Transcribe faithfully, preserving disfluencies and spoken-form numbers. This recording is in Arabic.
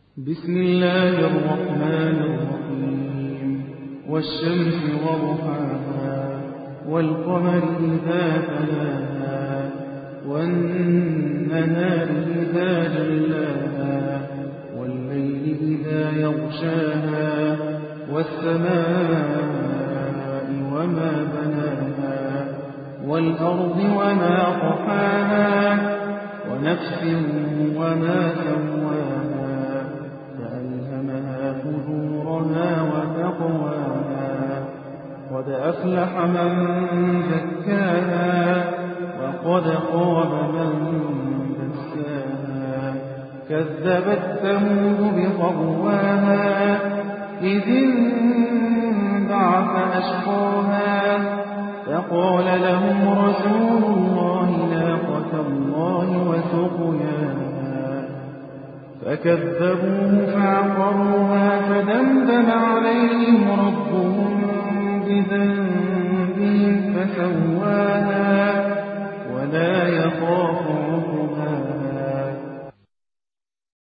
بسم الله الرحمن الرحيم والشمس وضحاها والقمر إذا تلاها والنهار إذا جلاها والليل إذا يغشاها والسماء وما بناها والأرض وما طحاها ونفس وما سواها فألهمها فجورها وتقواها قد أفلح من زكاها وقد خاب من دساها كذبت ثمود بطغواها إذ انبعث أشقاها فقال لهم رسول الله ناقة الله وسقياها فكذبوه فعقروها فدمدم عليهم ربهم بذنبهم